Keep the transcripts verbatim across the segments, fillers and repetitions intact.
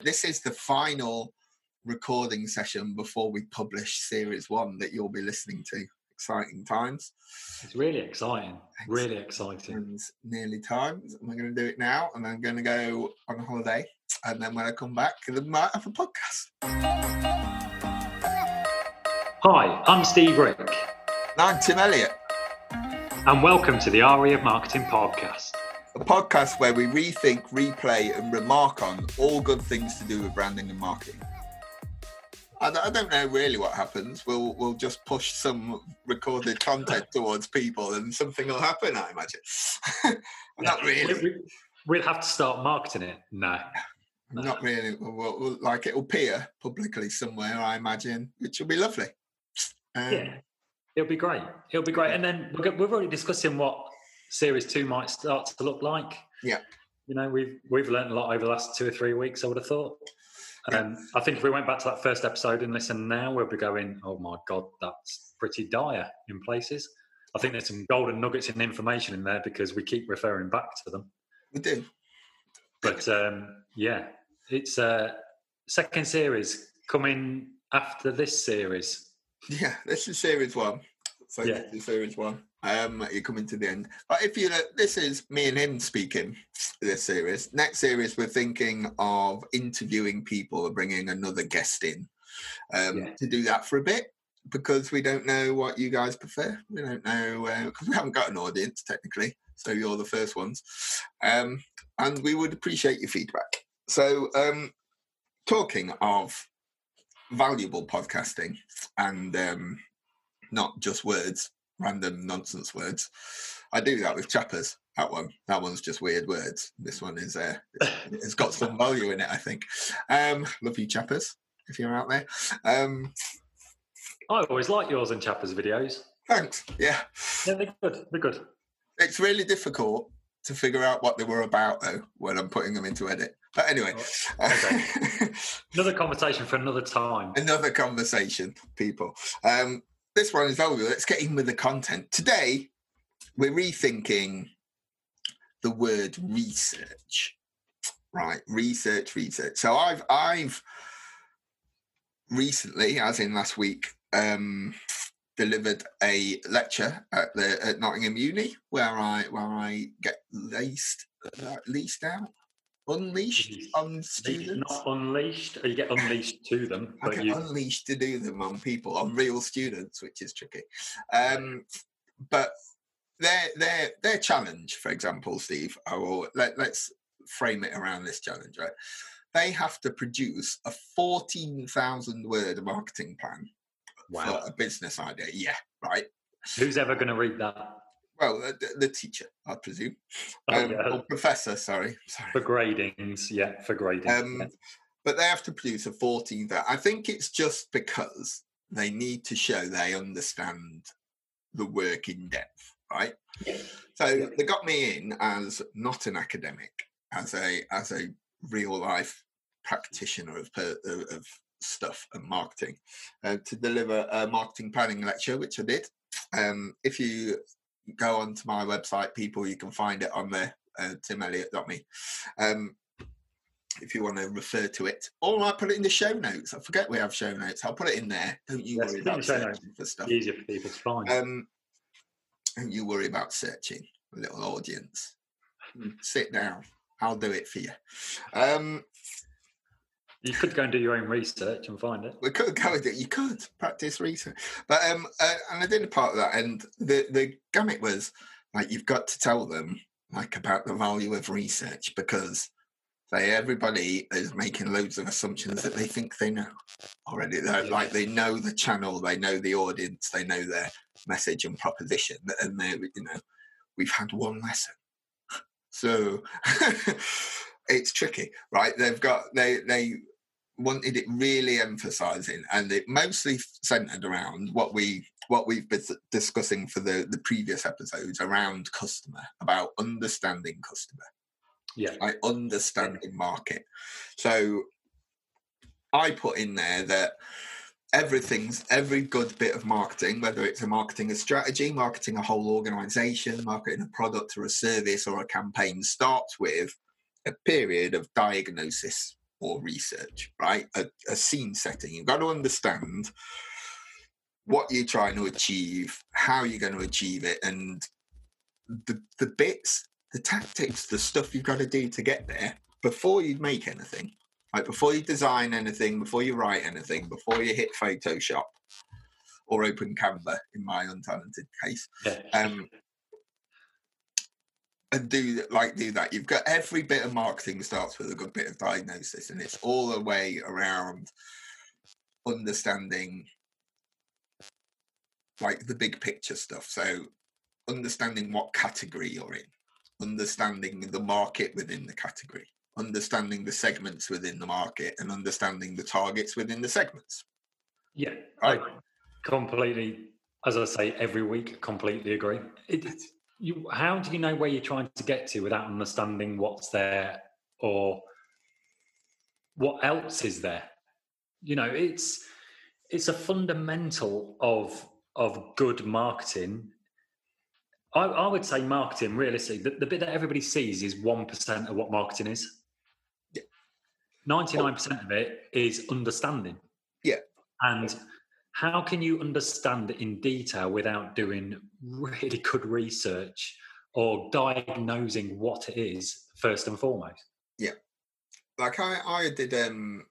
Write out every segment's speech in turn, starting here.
this is the final recording session before we publish series one that you'll be listening to. Exciting times. It's really exciting. Really exciting. It's nearly time. I'm going to do it now, and I'm going to go on holiday. And then when I come back, I might have a podcast. Hi, I'm Steve Rick. And I'm Tim Elliott. And welcome to the R E of Marketing podcast. A podcast where we rethink, replay, and remark on all good things to do with branding and marketing. I don't know really what happens. We'll we'll just push some recorded content towards people, and something will happen, I imagine. Not really. We, we, we'll have to start marketing it. No. no. Not really. We'll, we'll, like it'll appear publicly somewhere, I imagine, which will be lovely. Um, yeah, it'll be great. It'll be great. And then we're, we're already discussing what series two might start to look like. Yeah. You know, we've we've learned a lot over the last two or three weeks, I would have thought. Um, I think if we went back to that first episode and listen now, we'll be going, oh my God, that's pretty dire in places. I think there's some golden nuggets and information in there because we keep referring back to them. We do. But um, yeah, it's a uh, second series coming after this series. Yeah, this is series one. So yeah. This is series one. Um, you're coming to the end. But if you, this is me and him speaking. This series. Next series, we're thinking of interviewing people or bringing another guest in um, yeah. to do that for a bit because we don't know what you guys prefer. We don't know because uh, we haven't got an audience technically. So you're the first ones, um, and we would appreciate your feedback. So, um, talking of valuable podcasting and um, not just words. Random nonsense words. I do that with chappers. That one, that one's just weird words. This one is, uh, it's got some value in it, I think. Um, love you, chappers, if you're out there. Um, I always like yours and chappers videos. Thanks. Yeah. Yeah, they're good. They're good. It's really difficult to figure out what they were about, though, when I'm putting them into edit. But anyway, okay. Another conversation for another time. Another conversation, people. Um, This one is valuable. Let's get in with the content. Today, we're rethinking the word research. Right, research, research. So I've I've recently, as in last week, um, delivered a lecture at the at Nottingham Uni where I where I get laced uh, leased out. Unleashed on students. Not unleashed, or you get unleashed to them. I get you... unleashed to do them on people, on real students, which is tricky. Um, but their their their challenge, for example, Steve, I will let, let's frame it around this challenge, right? They have to produce a fourteen thousand word marketing plan wow. for a business idea. Yeah, right. Who's ever going to read that? Well, the, the teacher, I presume. Oh, um, yeah. Or professor, sorry. sorry. For gradings, yeah, for grading. Um, yeah. But they have to produce a fourteen. I think it's just because they need to show they understand the work in depth, right? Yeah. So yeah. they got me in as not an academic, as a as a real life practitioner of of stuff and marketing, uh, to deliver a marketing planning lecture, which I did. Um, if you go onto my website, people, you can find it on there, uh, tim elliott dot me. Um, if you want to refer to it, or I put it in the show notes. I forget we have show notes. I'll put it in there. Don't you yes, worry about searching for stuff. Easier for people to find. Um, don't you worry about searching, little audience. Sit down. I'll do it for you. Um, You could go and do your own research and find it. We could go with it. You could practice research, but um, uh, and I did a part of that. And the the gamut was like you've got to tell them like about the value of research because they everybody is making loads of assumptions that they think they know already. They're, yeah. Like they know the channel, they know the audience, they know their message and proposition, and they you know we've had one lesson, so it's tricky, right? They've got they they. wanted it really emphasizing, and it mostly centered around what we what we've been discussing for the the previous episodes around customer, about understanding customer, yeah like understanding market. So I put in there that everything's every good bit of marketing, whether it's a marketing a strategy, marketing a whole organization, marketing a product or a service or a campaign, starts with a period of diagnosis or research, right? A, a scene setting. You've got to understand what you're trying to achieve, how you're going to achieve it, and the the bits, the tactics, the stuff you've got to do to get there before you make anything. Like before you design anything, before you write anything, before you hit Photoshop or open Canva, in my untalented case. Yeah. Um, and do like do that. You've got every bit of marketing starts with a good bit of diagnosis, and it's all the way around understanding like the big picture stuff. So understanding what category you're in, understanding the market within the category, understanding the segments within the market, and understanding the targets within the segments. Yeah, right? I completely, as I say, every week, completely agree. It, you, how do you know where you're trying to get to without understanding what's there or what else is there? You know, it's it's a fundamental of of good marketing. I, I would say marketing, realistically, the, the bit that everybody sees is one percent of what marketing is. Yeah. ninety-nine percent of it is understanding. Yeah. And how can you understand in detail without doing really good research or diagnosing what it is first and foremost? Yeah. Like I, I did um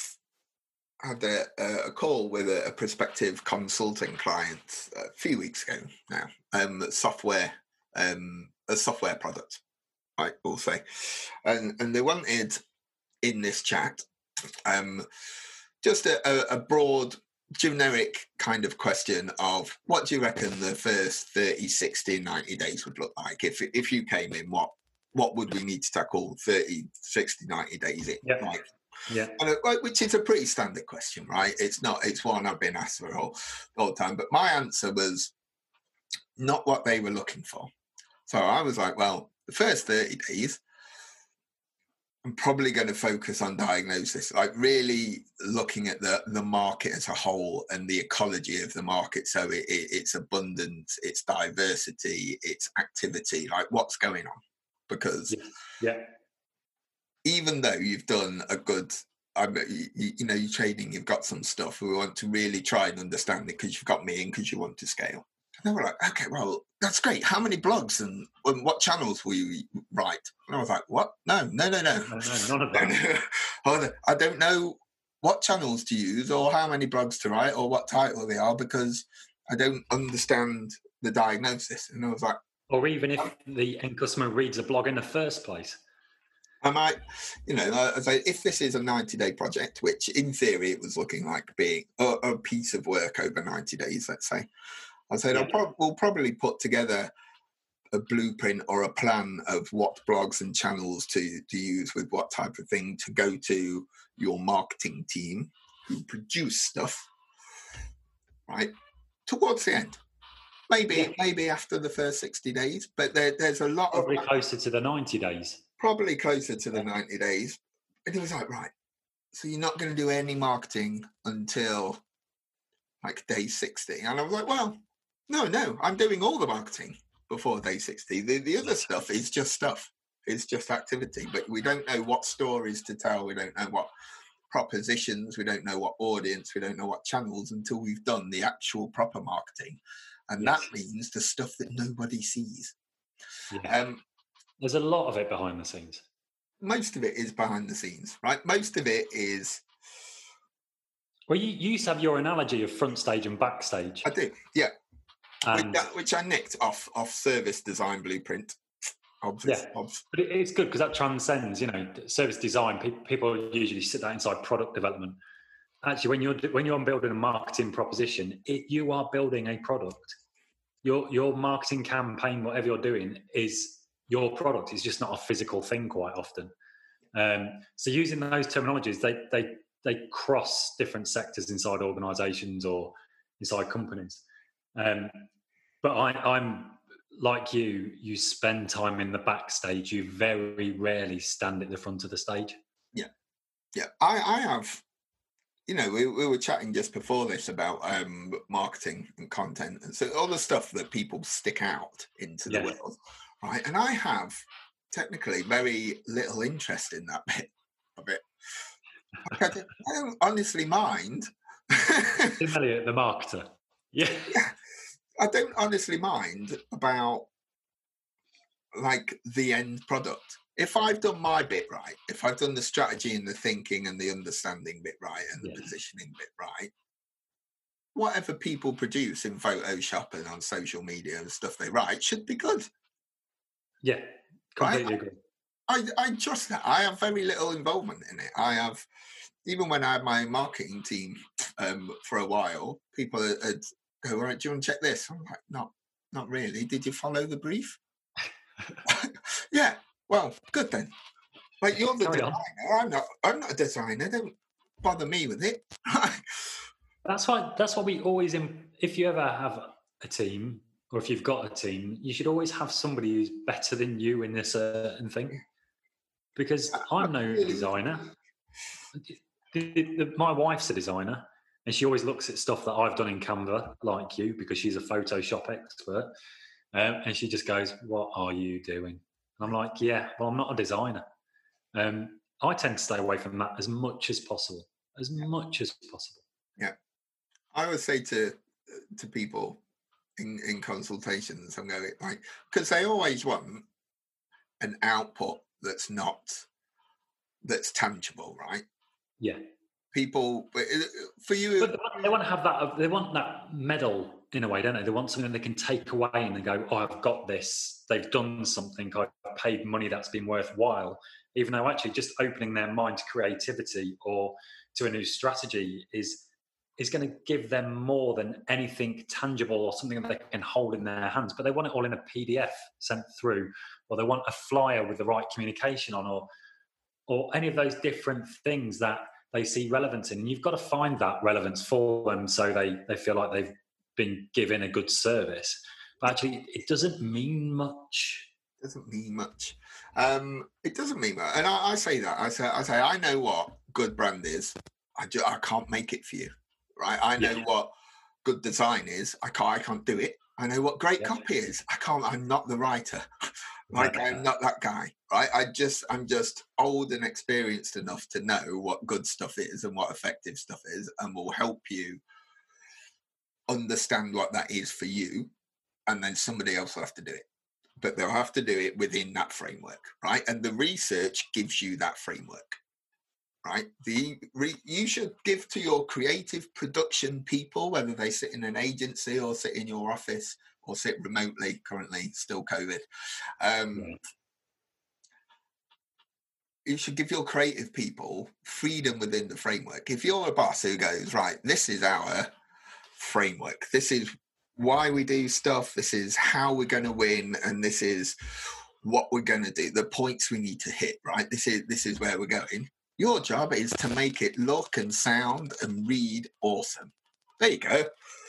had a, a call with a, a prospective consulting client a few weeks ago now. Um software, um a software product, I will say. And and they wanted in this chat um just a, a, a broad generic kind of question of what do you reckon the first thirty, sixty, ninety days would look like? If if you came in, what what would we need to tackle thirty, sixty, ninety days in? Yeah. Like, yeah. And it, which is a pretty standard question, right? It's not, it's one I've been asked for all, all the time. But my answer was not what they were looking for. So I was like, well, the first thirty days, I'm probably going to focus on diagnosis, like really looking at the, the market as a whole and the ecology of the market. So it, it, it's abundance, it's diversity, it's activity, like what's going on. Because yeah. yeah. even though you've done a good, um, you, you know, you're trading, you've got some stuff, we want to really try and understand it because you've got me in because you want to scale. And they were like, okay, well, that's great. How many blogs and, and what channels will you write? And I was like, what? No, no, no, no. no, no none of that. I don't know what channels to use or how many blogs to write or what title they are because I don't understand the diagnosis. And I was like... Or even if the end customer reads a blog in the first place. I might, you know, I say if this is a ninety-day project, which in theory it was looking like being a, a piece of work over ninety days, let's say, I said, yeah. I'll pro- we'll probably put together a blueprint or a plan of what blogs and channels to, to use with what type of thing to go to your marketing team who produce stuff, right, towards the end. Maybe yeah. maybe after the first sixty days, but there, there's a lot probably of... Probably closer to the ninety days. Probably closer to the ninety days. And he was like, right, so you're not going to do any marketing until like day sixty. And I was like, well, no, no, I'm doing all the marketing before day sixty. The, the other stuff is just stuff. It's just activity. But we don't know what stories to tell. We don't know what propositions. We don't know what audience. We don't know what channels until we've done the actual proper marketing. And yes. that means the stuff that nobody sees. Yeah. Um, There's a lot of it behind the scenes. Most of it is behind the scenes, right? Most of it is... Well, you, you used to have your analogy of front stage and backstage. I do, yeah. And... Which, that, which I nicked off off Service Design Blueprint. Obs, yeah, obs. But it, it's good because that transcends, you know, service design. People, people usually sit that inside product development. Actually, when you're when you're building a marketing proposition, it, you are building a product. Your your marketing campaign, whatever you're doing, is your product. It's just not a physical thing quite often. Um, so using those terminologies, they they they cross different sectors inside organisations or inside companies. Um, but I, I'm like you. You spend time in the backstage. You very rarely stand at the front of the stage. Yeah, yeah. I I have. You know, we, we were chatting just before this about um, marketing and content, and so all the stuff that people stick out into the yeah. world, right? And I have technically very little interest in that bit of it. I don't, I don't honestly mind. Tim Elliott, the marketer. Yeah. Yeah. I don't honestly mind about like the end product. If I've done my bit right, if I've done the strategy and the thinking and the understanding bit right and the yeah. positioning bit right, whatever people produce in Photoshop and on social media and stuff they write should be good. Yeah, completely right? agree. I, I trust that. I have very little involvement in it. I have, even when I had my marketing team um, for a while, people would go, all right, do you want to check this? I'm like, not, not really. Did you follow the brief? Yeah, well, good then. Like, you're the Carry designer. On. I'm not. I'm not a designer. Don't bother me with it. That's why. That's why we always. If you ever have a team, or if you've got a team, you should always have somebody who's better than you in this certain thing. Because I'm no designer. The, the, my wife's a designer, and she always looks at stuff that I've done in Canva, like you, because she's a Photoshop expert, um, and she just goes, "What are you doing?" And I'm like, "Yeah, well, I'm not a designer." Um, I tend to stay away from that as much as possible, as much as possible. Yeah, I always say to to people in in consultations, I'm going like, because they always want an output that's not that's tangible, right? Yeah. People, for you, but they want to have that. They want that medal in a way, don't they? They want something they can take away and they go, "Oh, I've got this. They've done something. I've paid money that's been worthwhile." Even though actually just opening their mind to creativity or to a new strategy is is going to give them more than anything tangible or something that they can hold in their hands. But they want it all in a P D F sent through, or they want a flyer with the right communication on, or or any of those different things that they see relevance in. And you've got to find that relevance for them so they, they feel like they've been given a good service. But actually, it doesn't mean much. It doesn't mean much. Um, it doesn't mean much. And I, I say that. I say, I say, I know what good brand is. I, just, I can't make it for you, right? I know yeah. what good design is. I can't, I can't do it. I know what great yeah. copy is. I can't, I'm not the writer. Like yeah. I'm not that guy, right? I just, I'm just old and experienced enough to know what good stuff is and what effective stuff is, and will help you understand what that is for you. And then somebody else will have to do it, but they'll have to do it within that framework, right? And the research gives you that framework, right? The re, you should give to your creative production people, whether they sit in an agency or sit in your office or sit remotely, currently still COVID. Um, right. You should give your creative people freedom within the framework. If you're a boss who goes, right, this is our framework, this is why we do stuff, this is how we're going to win, and this is what we're going to do, the points we need to hit, right? This is this is where we're going. Your job is to make it look and sound and read awesome. There you go.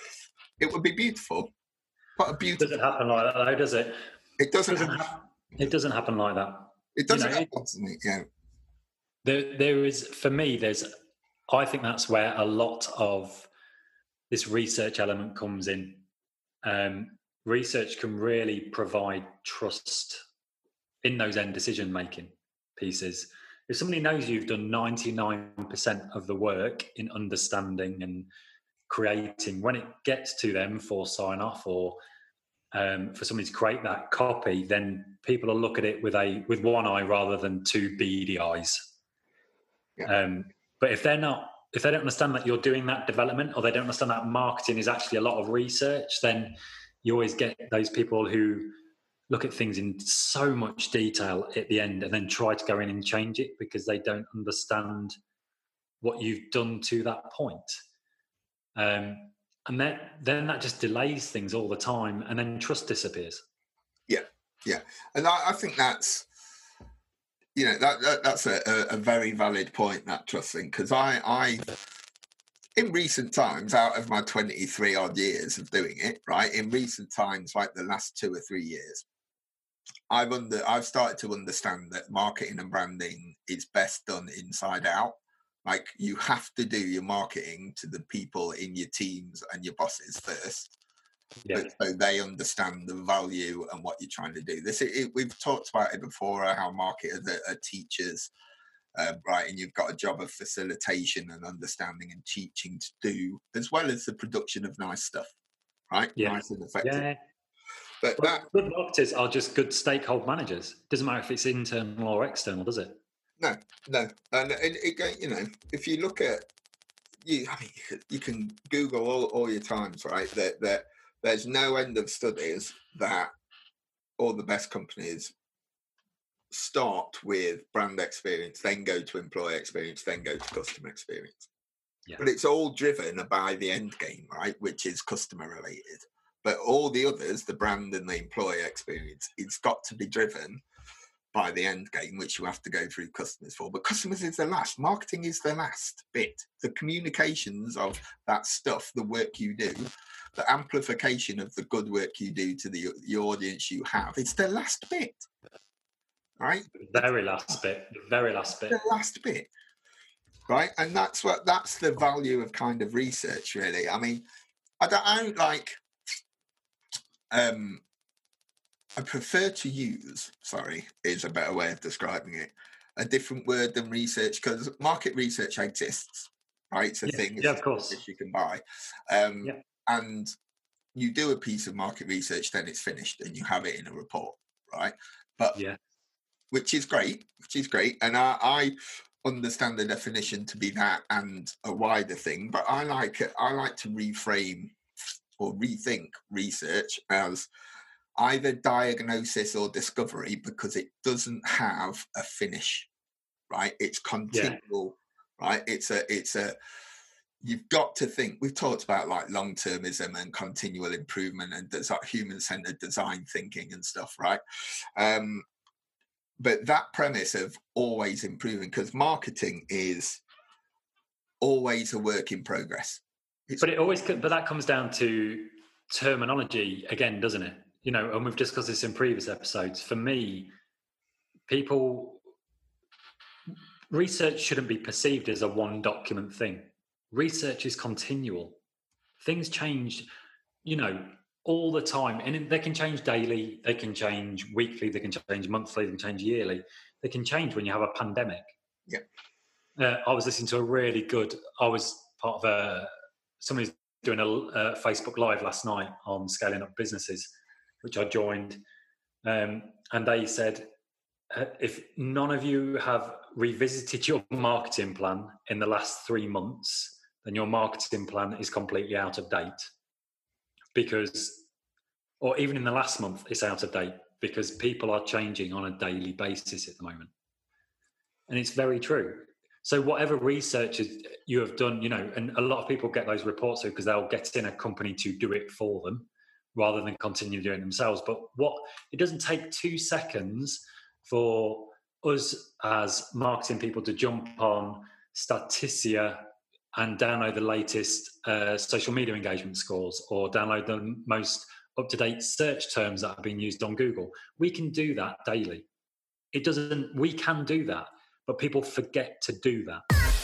It would be beautiful. What a beautiful. Doesn't happen like that, though, does it? It doesn't. It doesn't, happen. Ha- it doesn't happen like that. It doesn't you know, happen, doesn't it? Yeah. There, there is, for me, there's, I think that's where a lot of this research element comes in. Um, research can really provide trust in those end decision-making pieces. If somebody knows you've done ninety-nine percent of the work in understanding and creating, when it gets to them for sign-off or um, for somebody to create that copy, then people will look at it with a with one eye rather than two beady eyes. Yeah. Um, but if they're not, if they don't understand that you're doing that development, or they don't understand that marketing is actually a lot of research, then you always get those people who look at things in so much detail at the end and then try to go in and change it because they don't understand what you've done to that point. Um, and then, then that just delays things all the time, and then trust disappears. Yeah, yeah. And I, I think that's, you know, that, that that's a, a very valid point, that trust thing, because I, I, in recent times, out of my twenty-three odd years of doing it, right, in recent times, like the last two or three years, I've under I've started to understand that marketing and branding is best done inside out. Like, you have to do your marketing to the people in your teams and your bosses first, yeah. but so they understand the value and what you're trying to do. This it, we've talked about it before, how marketers are, are teachers, um, right? And you've got a job of facilitation and understanding and teaching to do, as well as the production of nice stuff, right? Yeah. Nice and effective. Yeah. But well, that, good marketers are just good stakeholder managers. Doesn't matter if it's internal or external, does it? No, no. And it, it, you know, if you look at, you, I mean, you can, you can Google all, all your times, right? That, that there's no end of studies that all the best companies start with brand experience, then go to employee experience, then go to customer experience. Yeah. But it's all driven by the end game, right? Which is customer related. But all the others, the brand and the employee experience, it's got to be driven by the end game, which you have to go through customers for. But customers is the last. Marketing is the last bit. The communications of that stuff, the work you do, the amplification of the good work you do to the, the audience you have, it's the last bit, right? The very last bit. The very last bit. The last bit, right? And that's what that's the value of kind of research, really. I mean, I don't, I don't like. Um, I prefer to use, sorry, is a better way of describing it, a different word than research, because market research exists, right? It's a yeah, thing, it's yeah, a of course, you can buy. Um, yeah. And you do a piece of market research, then it's finished and you have it in a report, right? But yeah, which is great, which is great. And I, I understand the definition to be that and a wider thing, but I like it. I like to reframe or rethink research as either diagnosis or discovery, because it doesn't have a finish, right? It's continual, yeah. right? It's a, it's a, you've got to think, we've talked about like long-termism and continual improvement and design, human-centered design thinking and stuff, right? Um, but that premise of always improving, because marketing is always a work in progress. It's, but it always, but that comes down to terminology again, doesn't it? You know, and we've discussed this in previous episodes. For me, people, research shouldn't be perceived as a one document thing. Research is continual. Things change, you know, all the time. And they can change daily, they can change weekly, they can change monthly, they can change yearly. They can change when you have a pandemic. Yeah. Uh, I was listening to a really good, I was part of a, somebody's doing a, a Facebook Live last night on scaling up businesses, which I joined. Um, and they said, uh, if none of you have revisited your marketing plan in the last three months, then your marketing plan is completely out of date. Because, or even in the last month, it's out of date because people are changing on a daily basis at the moment. And it's very true. So whatever research you have done, you know, and a lot of people get those reports because they'll get in a company to do it for them rather than continue doing it themselves. But what it doesn't take two seconds for us as marketing people to jump on Statista and download the latest uh, social media engagement scores or download the most up-to-date search terms that have been used on Google. We can do that daily. It doesn't, we can do that, but people forget to do that.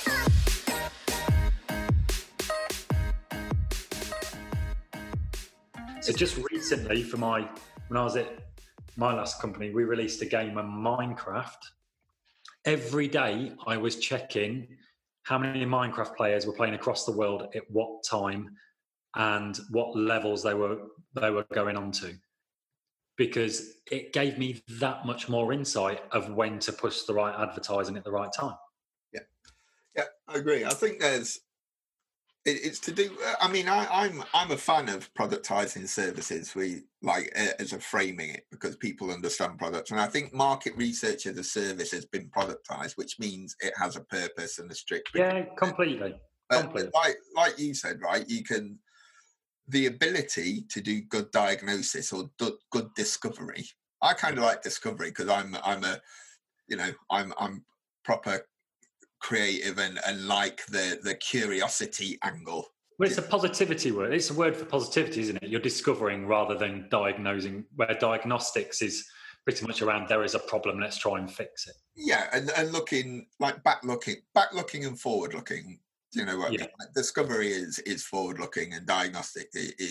So just recently for my, when I was at my last company, we released a game on Minecraft. Every day I was checking how many Minecraft players were playing across the world at what time and what levels they were they were going on to. Because it gave me that much more insight of when to push the right advertising at the right time. Yeah, yeah, I agree. I think there's, it, it's to do, I mean, I, I'm I'm a fan of productizing services, we like as a framing it, because people understand products. And I think market research as a service has been productized, which means it has a purpose and a strict. Yeah, completely. But, completely. But like, like you said, right, you can, the ability to do good diagnosis or do, good discovery. I kind of like discovery because I'm I'm a, you know, I'm I'm proper creative and, and like the the curiosity angle. Well, it's a positivity word. It's a word for positivity, isn't it? You're discovering rather than diagnosing, where diagnostics is pretty much around there is a problem, let's try and fix it. Yeah, and, and looking, like back looking, back looking and forward looking. You know what? Yeah. I mean? Discovery is is forward looking, and diagnostic is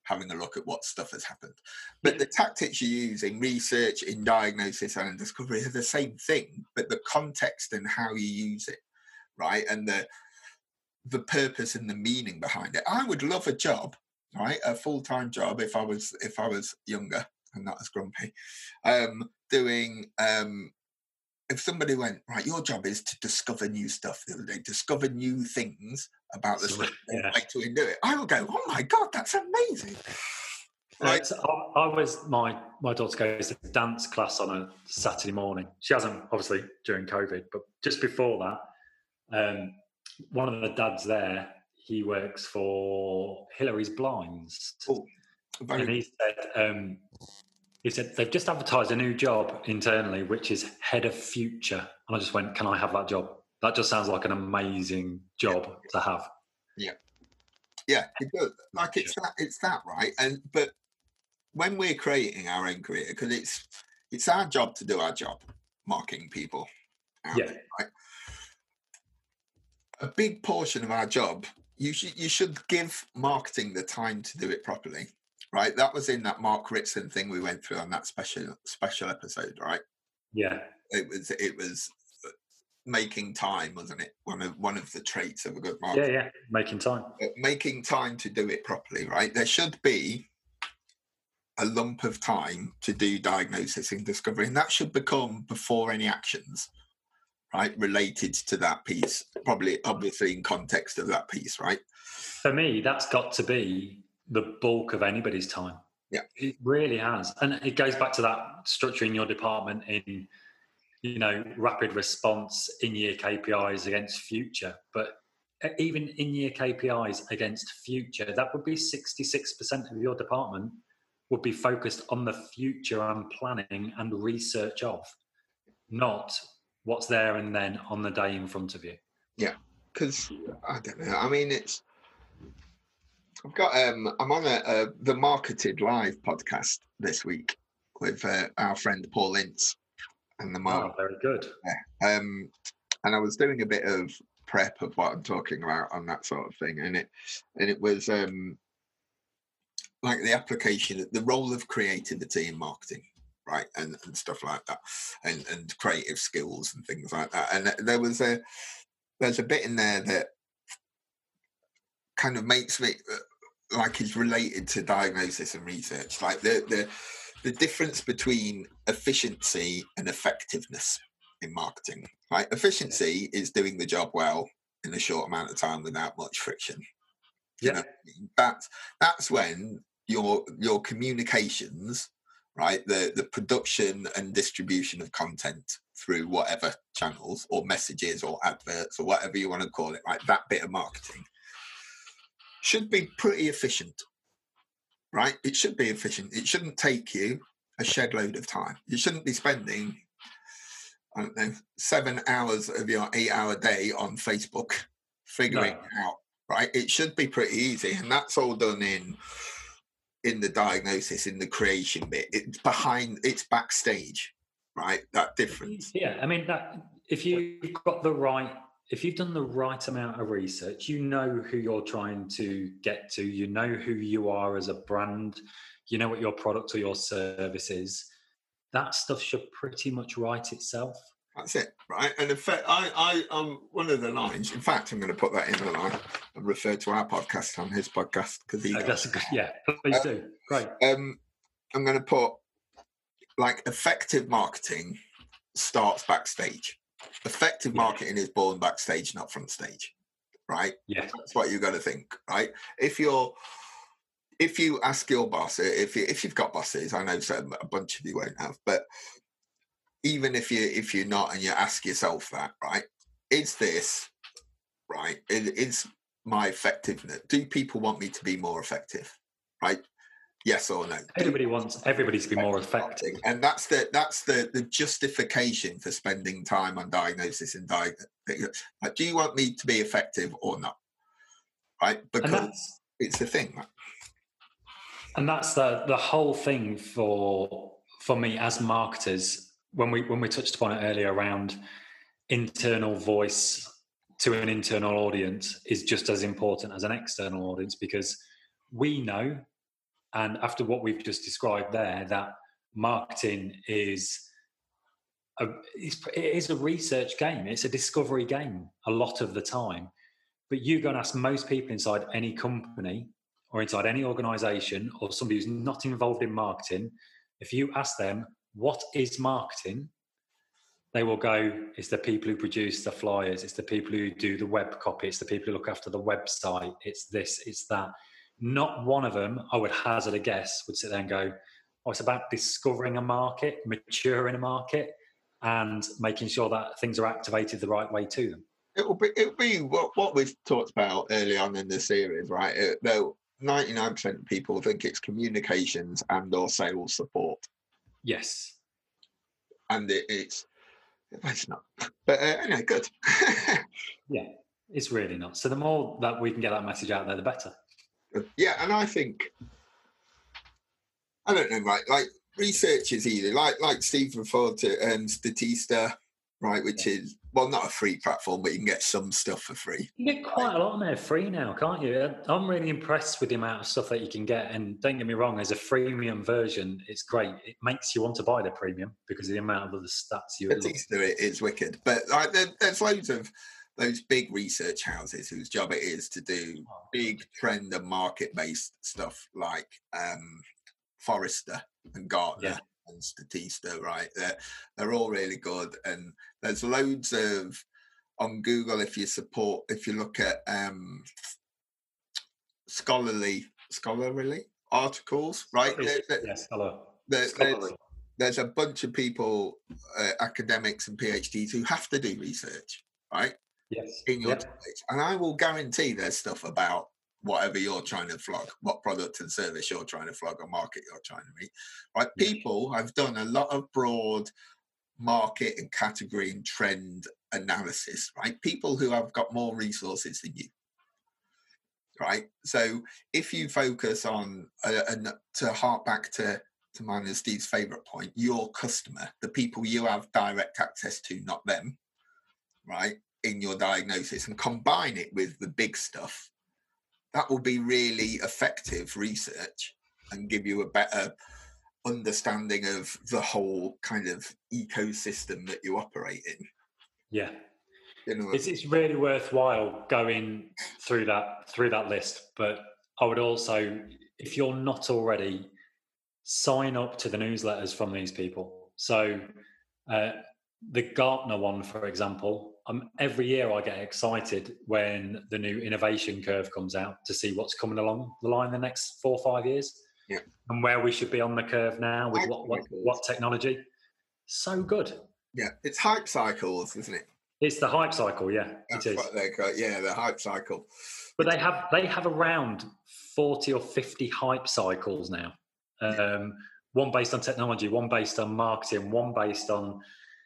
having a look at what stuff has happened. But the tactics you use in research, in diagnosis and in discovery are the same thing, but the context and how you use it, right? And the the purpose and the meaning behind it. I would love a job, right? A full-time job if I was if I was younger and not as grumpy. Um, doing um if somebody went, right, your job is to discover new stuff the other day, discover new things about the stuff they yeah. like to do it. I will go, oh my God, that's amazing. Like, uh, so I, I was, my, my daughter goes to dance class on a Saturday morning. She hasn't, obviously, during COVID, but just before that, um, one of the dads there, he works for Hillary's Blinds. Oh, and he said, um, he said, they've just advertised a new job internally, which is head of future. And I just went, can I have that job? That just sounds like an amazing job yeah. to have. Yeah. Yeah, it does. Like it's that, it's that, right? And but when we're creating our own career, because it's it's our job to do our job, marketing people. Yeah. There, right? A big portion of our job, you should you should give marketing the time to do it properly. Right, that was in that Mark Ritson thing we went through on that special special episode, right? Yeah, it was it was making time, wasn't it? One of one of the traits of a good marketer. Yeah, yeah, making time, but making time to do it properly, right? There should be a lump of time to do diagnosis and discovery, and that should become before any actions, right? Related to that piece, probably, obviously, in context of that piece, right? For me, that's got to be the bulk of anybody's time. Yeah, it really has, and it goes back to that structuring your department in, you know, rapid response, in-year K P Is against future. But even in-year K P Is against future, that would be sixty-six percent of your department would be focused on the future and planning and research of, not what's there and then on the day in front of you. Yeah, because I don't know. I mean, it's. I've got um I'm on a, a the Marketed Live podcast this week with uh, our friend Paul Ince and the Mark. Oh, very good. Yeah. Um, and I was doing a bit of prep of what I'm talking about on that sort of thing, and it and it was um like the application, the role of creativity in marketing, right, and and stuff like that, and and creative skills and things like that. And there was a there's a bit in there that kind of makes me. Uh, like is related to diagnosis and research, like the, the the difference between efficiency and effectiveness in marketing. Like efficiency is doing the job well in a short amount of time without much friction. You yeah. know, that's that's when your your communications, right, the the production and distribution of content through whatever channels or messages or adverts or whatever you want to call it, right, that bit of marketing should be pretty efficient, right? It should be efficient. It shouldn't take you a shed load of time. You shouldn't be spending, I don't know, seven hours of your eight-hour day on Facebook figuring no. out, right? It should be pretty easy, and that's all done in in the diagnosis, in the creation bit. It's behind, it's backstage, right? That difference. Yeah, I mean, that if you've got the right. If you've done the right amount of research, you know who you're trying to get to, you know who you are as a brand, you know what your product or your service is, that stuff should pretty much write itself. That's it, right? And in fact, I, I, um, one of the lines, in fact, I'm going to put that in the line and refer to our podcast on his podcast because he. Oh, that's a good, yeah, please uh, do. Great. Um, I'm going to put like effective marketing starts backstage. Effective marketing yeah. is born backstage, not front stage, right? Yeah, that's what you got to think, right? If you're, if you ask your boss, if you, if you've got bosses, I know some, a bunch of you won't have, but even if you if you're not, and you ask yourself that, right? Is this right? Is my effectiveness? Do people want me to be more effective, right? Yes or no? Everybody wants everybody to be more effective, and that's the that's the the justification for spending time on diagnosis and diagnosis. Like, do you want me to be effective or not? Right, because it's a thing. Right? And that's the the whole thing for for me as marketers. When we when we touched upon it earlier around internal voice to an internal audience is just as important as an external audience, because we know And after what we've just described there, that marketing is a, it is a research game. It's a discovery game a lot of the time. But you go and ask most people inside any company or inside any organization or somebody who's not involved in marketing, if you ask them, what is marketing? They will go, it's the people who produce the flyers, it's the people who do the web copy, it's the people who look after the website, it's this, it's that. Not one of them, I would hazard a guess, would sit there and go, oh, it's about discovering a market, maturing a market, and making sure that things are activated the right way to them. It will be, it will be what, what we've talked about early on in the series, right? It, though ninety-nine percent of people think it's communications and or sales support. Yes. And it, it's, it's not. But uh, anyway, good. Yeah, it's really not. So the more that we can get that message out there, the better. Yeah, and I think, I don't know, right, like research is easy. Like like Steve referred to um, Statista, right, which yeah. is, well, not a free platform, but you can get some stuff for free. You get quite right. a lot on there free now, can't you? I'm really impressed with the amount of stuff that you can get. And don't get me wrong, as a freemium version, it's great. It makes you want to buy the premium because of the amount of other stats you Statista it is wicked. But like, there, there's loads of those big research houses whose job it is to do big trend and market-based stuff like um, Forrester and Gartner yeah. and Statista, right? They're, they're all really good. And there's loads of, on Google, if you support, if you look at um, scholarly, scholarly articles, right? Yes, yeah, scholar. There, there's, there's a bunch of people, uh, academics and PhDs who have to do research, right? Yes. In your yep. knowledge. And I will guarantee there's stuff about whatever you're trying to flog, what product and service you're trying to flog or market you're trying to meet. Right? Yeah. People have done a lot of broad market and category and trend analysis, right? People who have got more resources than you. Right? So if you focus on, uh, and to hark back to, to mine and Steve's favourite point, your customer, the people you have direct access to, not them, right? In your diagnosis, and combine it with the big stuff, that will be really effective research and give you a better understanding of the whole kind of ecosystem that you operate in. Yeah, you know, it's it's really worthwhile going through that through that list. But I would also, if you're not already, sign up to the newsletters from these people. So uh, the Gartner one, for example. Um, every year I get excited when the new innovation curve comes out to see what's coming along the line the next four or five years yeah. and where we should be on the curve now with what, what, what technology. So good. Yeah, it's hype cycles, isn't it? It's the hype cycle, yeah. That's it is. What they call, yeah, the hype cycle. But they have they have around forty or fifty hype cycles now. Um, yeah. One based on technology, one based on marketing, one based on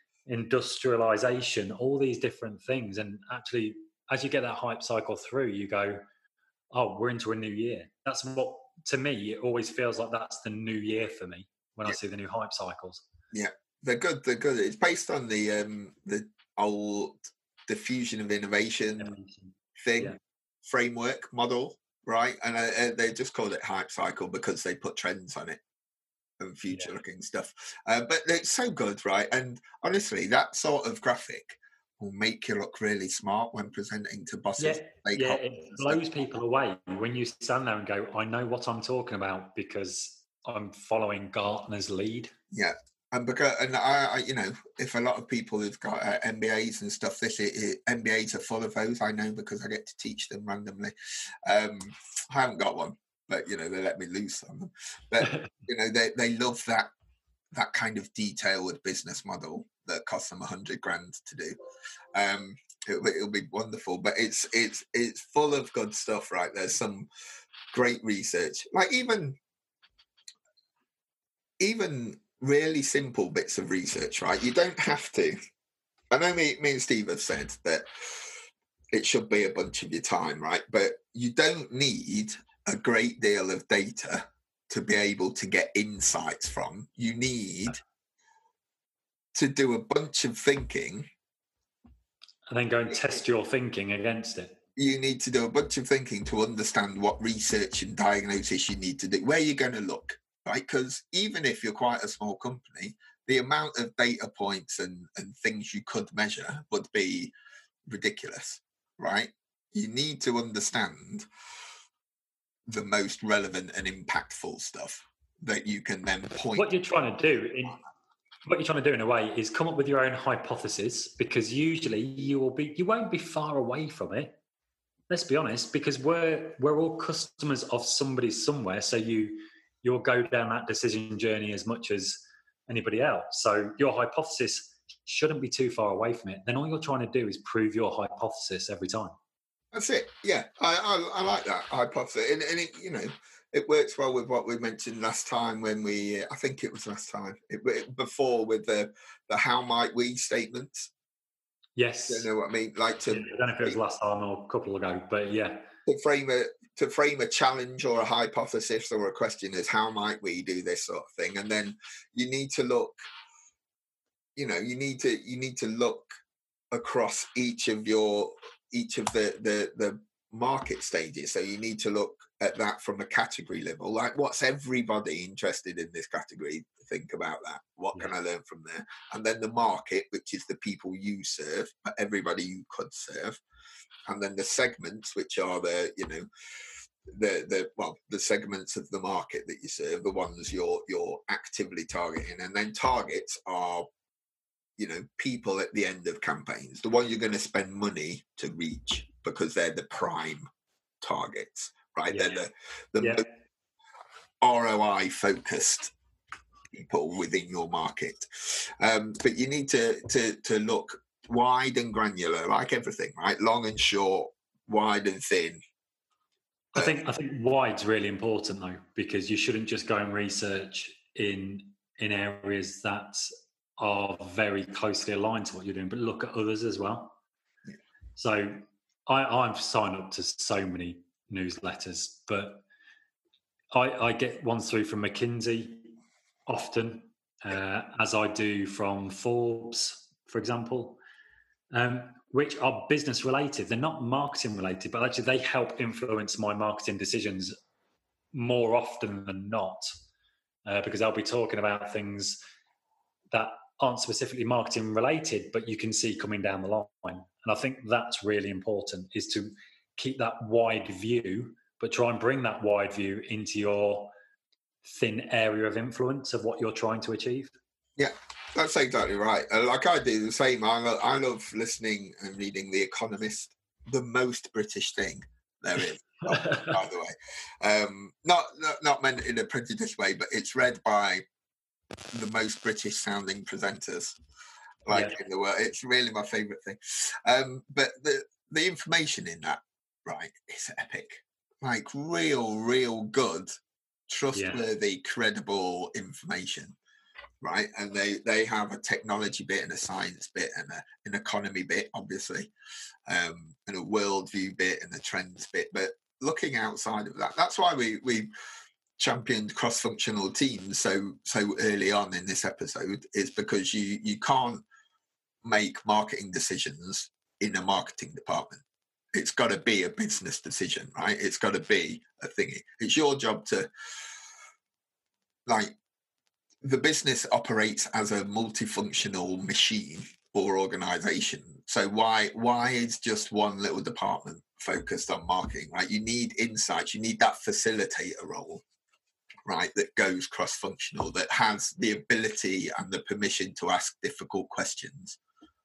industrialization, all these different things. And actually, as you get that hype cycle through, you go, oh, we're into a new year. That's what, to me, it always feels like that's the new year for me when yeah. I see the new hype cycles. Yeah, they're good. They're good. It's based on the um, the old diffusion of innovation, innovation. thing, yeah. framework model, right? And uh, they just called it hype cycle because they put trends on it. And future looking yeah. stuff, uh, but it's so good, right? And honestly, that sort of graphic will make you look really smart when presenting to bosses. Yeah, yeah it blows stuff. people away when you stand there and go, I know what I'm talking about because I'm following Gartner's lead. Yeah, and because and I, I you know, if a lot of people who've got uh, M B As and stuff, this it, it, M B As are full of those. I know because I get to teach them randomly. Um, I haven't got one. But, you know, they let me loose on them. But, you know, they, they love that that kind of detailed business model that costs them a hundred grand to do. Um, it'll, it'll be wonderful. But it's it's it's full of good stuff, right? There's some great research. Like even, even really simple bits of research, right? You don't have to. I know me, me and Steve have said that it should be a bunch of your time, right? But you don't need a great deal of data to be able to get insights from. You need to do a bunch of thinking. And then go and test your thinking against it. you need to do a bunch of thinking to understand what research and diagnosis you need to do, where you're going to look, right? Because even if you're quite a small company, the amount of data points and, and things you could measure would be ridiculous, right? You need to understand the most relevant and impactful stuff that you can then point. What you're trying to do in what you're trying to do in a way is come up with your own hypothesis, because usually you will be you won't be far away from it. Let's be honest, because we're we're all customers of somebody somewhere. So you you'll go down that decision journey as much as anybody else. So your hypothesis shouldn't be too far away from it. Then all you're trying to do is prove your hypothesis every time. That's it. Yeah, I I, I like that hypothesis, and, and it, you know, it works well with what we mentioned last time when we. I think it was last time it, it, before with the the how might we statements. Yes, you know what I mean. Like to, yeah, I don't know if it was last time or a couple ago, but yeah, to frame a to frame a challenge or a hypothesis or a question is how might we do this sort of thing, and then you need to look. You know, you need to you need to look across each of your each of the the the market stages. So you need to look at that from a category level, like what's everybody interested in this category, think about that, what yeah. can I learn from there, and then the market, which is the people you serve, everybody you could serve, and then the segments, which are the you know the the well the segments of the market that you serve, the ones you're you're actively targeting, and then targets are you know people at the end of campaigns, the one you're going to spend money to reach because they're the prime targets, right? Yeah. They're the, the yeah. R O I focused people within your market. Um, but you need to, to, to look wide and granular, like everything, right? Long and short, wide and thin. I think I think wide's really important though, because you shouldn't just go and research in in areas that are very closely aligned to what you're doing, but look at others as well. Yeah. So I, I've signed up to so many newsletters, but I, I get ones through from McKinsey often, uh, as I do from Forbes, for example, um, which are business related. They're not marketing related, but actually they help influence my marketing decisions more often than not, uh, because I'll be talking about things that aren't specifically marketing related, but you can see coming down the line. And I think that's really important, is to keep that wide view, but try and bring that wide view into your thin area of influence of what you're trying to achieve. Yeah, that's exactly right. Like I do the same. I love, I love listening and reading The Economist, the most British thing there is, by the way. Um, not, not, not meant in a prejudiced way, but it's read by the most British sounding presenters like yeah. in the world. It's really my favorite thing. Um, but the the information in that, right, is epic. Like real, real good, trustworthy, yeah. credible information, right? And they they have a technology bit and a science bit and a, an economy bit, obviously, um, and a worldview bit and a trends bit. But looking outside of that, that's why we we. championed cross-functional teams so so early on in this episode, is because you you can't make marketing decisions in a marketing department. It's got to be a business decision, right? It's got to be a thingy. It's your job to, like, the business operates as a multifunctional machine or organization. So why why is just one little department focused on marketing, right? You need insights, you need that facilitator role, right, that goes cross-functional, that has the ability and the permission to ask difficult questions.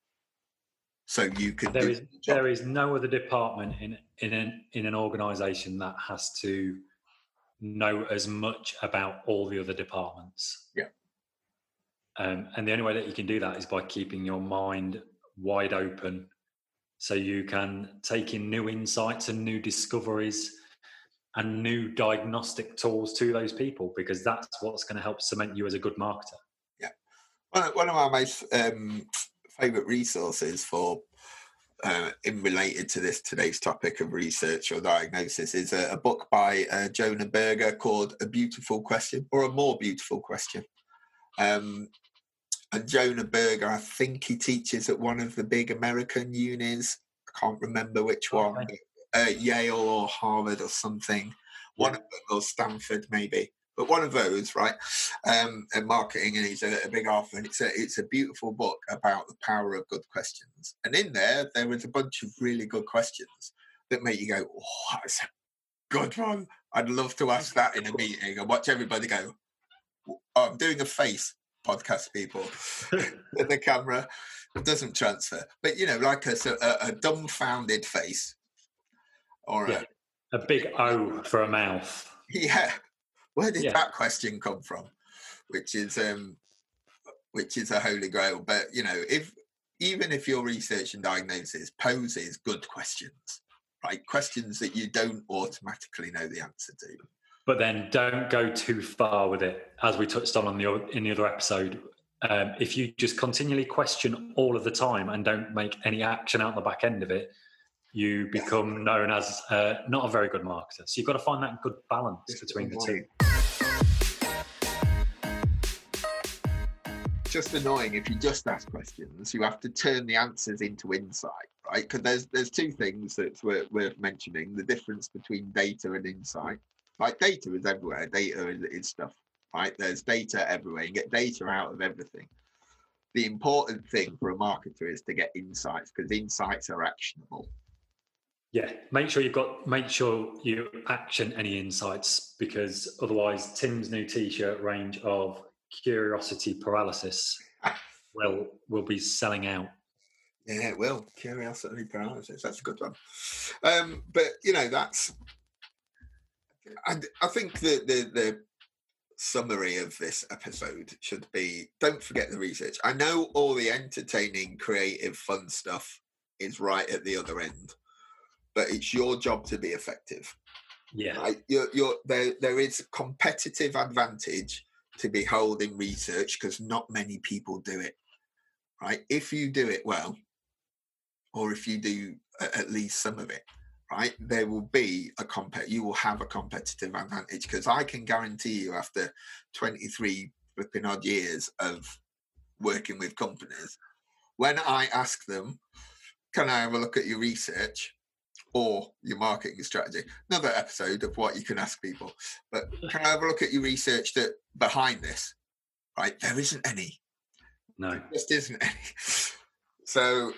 So you can. There is the there is no other department in in an in an organisation that has to know as much about all the other departments. Yeah. Um, and the only way that you can do that is by keeping your mind wide open, so you can take in new insights and new discoveries and new diagnostic tools to those people, because that's what's going to help cement you as a good marketer. Yeah. One, one of my most um, favourite resources for uh, in related to this today's topic of research or diagnosis is a, a book by uh, Jonah Berger called A Beautiful Question, or A More Beautiful Question. Um, and Jonah Berger, I think he teaches at one of the big American unis. I can't remember which one. Okay. uh, Yale or Harvard or something, one yeah. of them, or Stanford maybe. But one of those, right, um, and marketing, and he's a, a big author, and it's a, it's a beautiful book about the power of good questions. And in there, there was a bunch of really good questions that make you go, oh, that's a good one. I'd love to ask that in a meeting and watch everybody go, oh, I'm doing a face podcast, people. And the camera doesn't transfer. But, you know, like a, a, a dumbfounded face. Or yeah. a, a big O for a mouth. Yeah. Where did yeah. that question come from? Which is um, which is a holy grail. But you know, if even if your research and diagnosis poses good questions, right? Questions that you don't automatically know the answer to. But then don't go too far with it, as we touched on, on the in the other episode. Um, if you just continually question all of the time and don't make any action out the back end of it, you become known as uh, not a very good marketer. So you've got to find that good balance it's between the two. Just annoying if you just ask questions. You have to turn the answers into insight, right? Because there's there's two things that's worth, worth mentioning. The difference between data and insight. Like data is everywhere. Data is, is stuff, right? There's data everywhere. You get data out of everything. The important thing for a marketer is to get insights, because insights are actionable. Yeah, make sure you've got, make sure you action any insights, because otherwise Tim's new t-shirt range of curiosity paralysis will will be selling out. Yeah, it will. Curiosity paralysis. That's a good one. Um, but you know, that's. I, I think the, the the summary of this episode should be: don't forget the research. I know all the entertaining, creative, fun stuff is right at the other end, but it's your job to be effective. Yeah, right? You're, you're, there, there is competitive advantage to be holding research, because not many people do it, right? If you do it well, or if you do at least some of it, right, there will be a comp. You will have a competitive advantage, because I can guarantee you, after twenty-three flipping odd years of working with companies, when I ask them, "Can I have a look at your research or your marketing strategy?" Another episode of what you can ask people. But can I have a look at your research that behind this? Right, there isn't any. No, there just isn't any. So,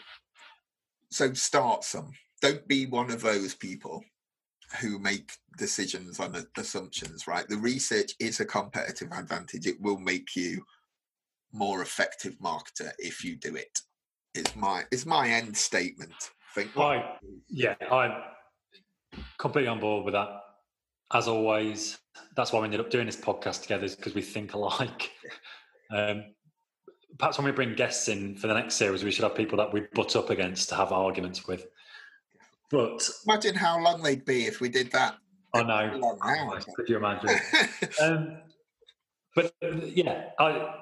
so start some. Don't be one of those people who make decisions on assumptions. Right, the research is a competitive advantage. It will make you more effective marketer if you do it. Is my is my end statement. Think. I, yeah, I'm completely on board with that. As always, that's why we ended up doing this podcast together, is because we think alike. Um, perhaps when we bring guests in for the next series, we should have people that we butt up against to have arguments with. But imagine how long they'd be if we did that. I know. Oh, could you imagine? um, but yeah, I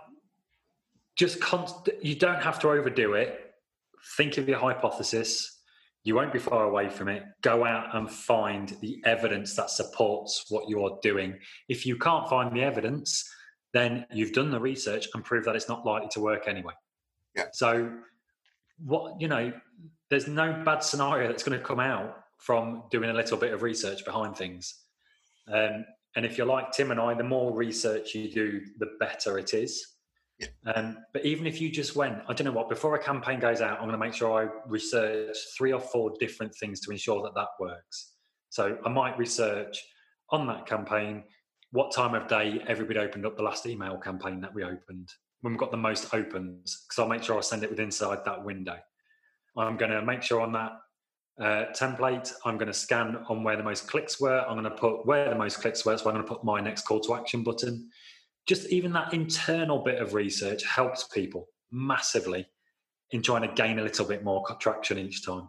just const- you don't have to overdo it. Think of your hypothesis. You won't be far away from it. Go out and find the evidence that supports what you're doing. If you can't find the evidence, then you've done the research and proved that it's not likely to work anyway. Yeah. So, what you know, there's no bad scenario that's going to come out from doing a little bit of research behind things. Um, and if you're like Tim and I, the more research you do, the better it is. Yeah. Um, but even if you just went, I don't know what, before a campaign goes out, I'm going to make sure I research three or four different things to ensure that that works. So I might research on that campaign what time of day everybody opened up the last email campaign that we opened, when we've got the most opens, because I'll make sure I send it with inside that window. I'm going to make sure on that uh, template, I'm going to scan on where the most clicks were. I'm going to put where the most clicks were, so I'm going to put my next call to action button. Just even that internal bit of research helps people massively in trying to gain a little bit more traction each time.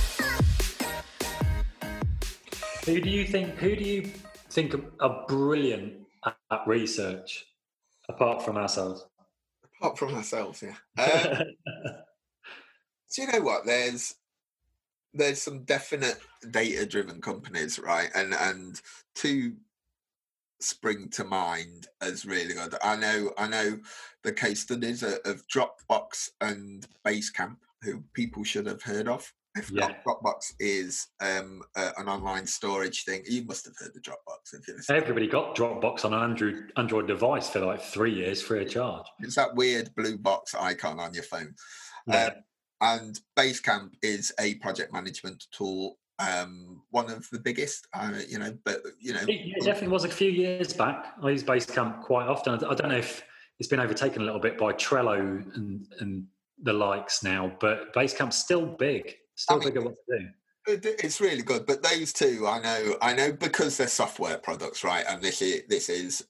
Who do you think? Who do you think are brilliant at research, apart from ourselves? Apart from ourselves, yeah. Um, do you know what? There's there's some definite data-driven companies, right? And and two spring to mind as really good. I know I know the case studies of Dropbox and Basecamp, who people should have heard of. If Yeah. not, Dropbox is um, uh, an online storage thing. You must have heard of Dropbox. If you're Everybody got Dropbox on an Android Android device for like three years free of charge. It's that weird blue box icon on your phone. Yeah. Um, and Basecamp is a project management tool. Um, one of the biggest, uh, you know, but you know, it, it definitely was a few years back. I use Basecamp quite often. I don't know if it's been overtaken a little bit by Trello and and the likes now, but Basecamp's still big, still I mean, big at what to do. It's really good, but those two, I know, I know because they're software products, right? And this is this is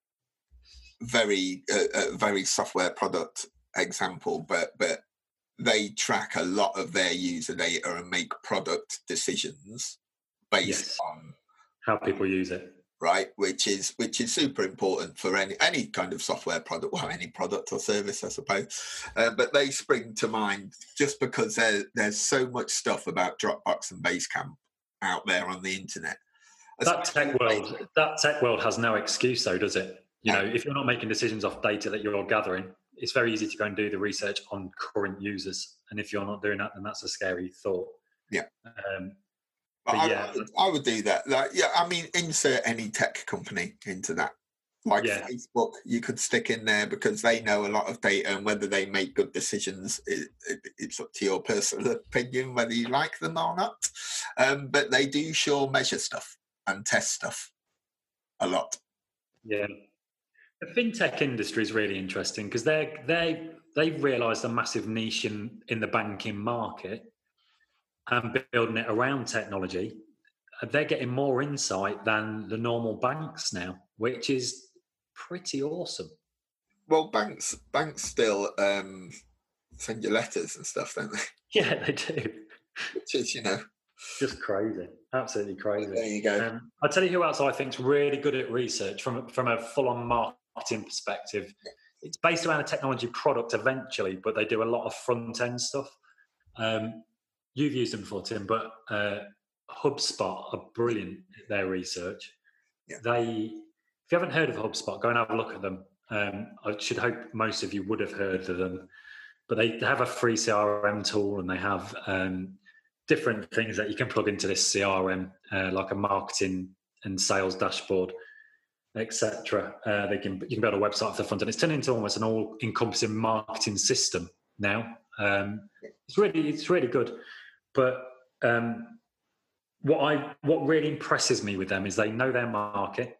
very uh, a very software product example, but but they track a lot of their user data and make product decisions based yes. on how people use it, right? Which is which is super important for any any kind of software product, well, any product or service, I suppose. Uh, but they spring to mind just because there, there's so much stuff about Dropbox and Basecamp out there on the internet. That tech world, that tech world has no excuse, though, does it? You know, if you're not making decisions off data that you're gathering, it's very easy to go and do the research on current users. And if you're not doing that, then that's a scary thought. Yeah. Um, but I, yeah. I, would, I would do that. Like, yeah, I mean, insert any tech company into that. Like yeah. Facebook, you could stick in there because they know a lot of data, and whether they make good decisions, it, it, it's up to your personal opinion whether you like them or not. Um, but they do sure measure stuff and test stuff a lot. Yeah. The fintech industry is really interesting because they they they've realised a massive niche in, in the banking market and building it around technology. They're getting more insight than the normal banks now, which is pretty awesome. Well, banks banks still um, send you letters and stuff, don't they? Yeah, they do. Which is, you know, just crazy, absolutely crazy. There you go. Um, I'll tell you who else I think is really good at research from from a full-on marketing perspective. It's based around a technology product eventually, but they do a lot of front-end stuff. Um, you've used them before, Tim, but uh, HubSpot are brilliant at their research. Yeah. They, if you haven't heard of HubSpot, go and have a look at them. Um, I should hope most of you would have heard of them. But they, they have a free C R M tool, and they have um, different things that you can plug into this C R M, uh, like a marketing and sales dashboard, et cetera. Uh, they can you can build a website for the front end. It's turned into almost an all-encompassing marketing system now. Um, it's really it's really good. But um, what I what really impresses me with them is they know their market,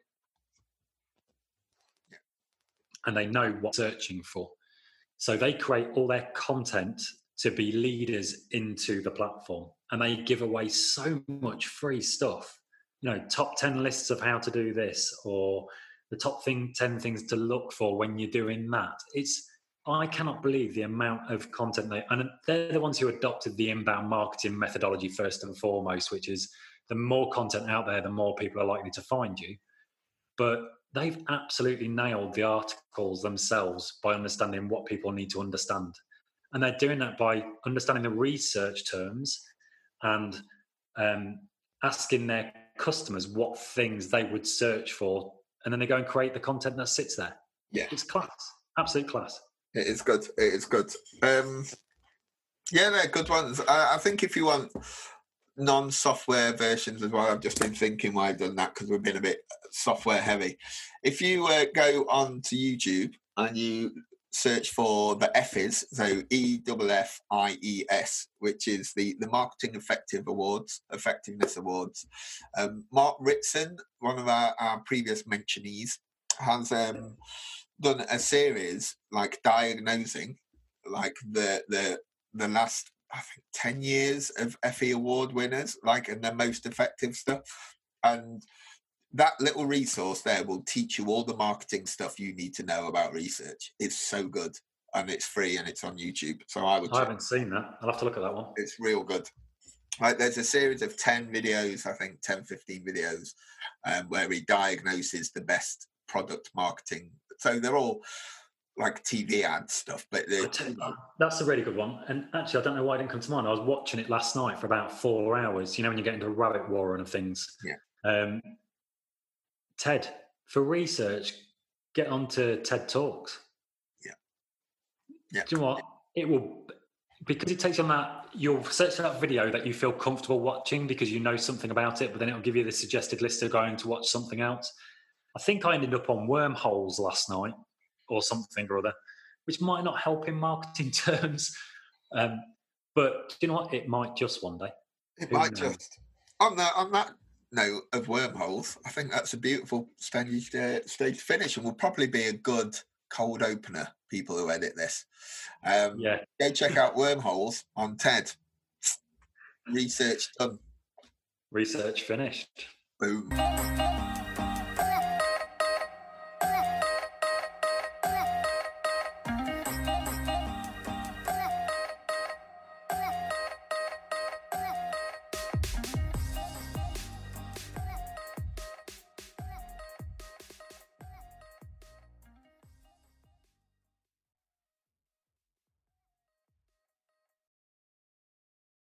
and they know what they're searching for. So they create all their content to be leaders into the platform, and they give away so much free stuff. You know, top ten lists of how to do this, or the top thing ten things to look for when you're doing that. It's I cannot believe the amount of content they and they're the ones who adopted the inbound marketing methodology first and foremost, which is the more content out there, the more people are likely to find you. But they've absolutely nailed the articles themselves by understanding what people need to understand. And they're doing that by understanding the research terms and um, asking their customers what things they would search for. And then they go and create the content that sits there. Yeah. It's class. Absolute class. It is good. It is good. Um, yeah, they're good ones. I, I think if you want non-software versions as well, I've just been thinking why I've done that because we've been a bit software heavy. If you uh, go on to YouTube and you search for the Effies, so E F F I E S, which is the, the Marketing Effective Awards, Effectiveness Awards, um, Mark Ritson, one of our, our previous mentionees, has um, done a series like diagnosing like the the the last I think ten years of Effie Award winners, like and their most effective stuff. And that little resource there will teach you all the marketing stuff you need to know about research. It's so good, and it's free, and it's on YouTube. So I would. I haven't seen that. I'll have to look at that one. It's real good. Like there's a series of ten videos, I think ten, fifteen videos, um, where he diagnoses the best product marketing. So they're all like T V ad stuff, but you, that's a really good one. And actually, I don't know why it didn't come to mind. I was watching it last night for about four hours. You know, when you get into a rabbit warren of things. Yeah. Um, TED for research, get onto TED Talks. Yeah. Yeah. Do you know what? It will because it takes on that, you'll search that video that you feel comfortable watching because you know something about it, but then it'll give you the suggested list of going to watch something else. I think I ended up on Wormholes last night or something or other, which might not help in marketing terms. Um, but you know what? It might just one day. It Who might knows? just. On that, on that note of Wormholes, I think that's a beautiful stage, uh, stage finish, and will probably be a good cold opener, people who edit this. Um, yeah. Go check out Wormholes on TED. Research done. Research finished. Boom.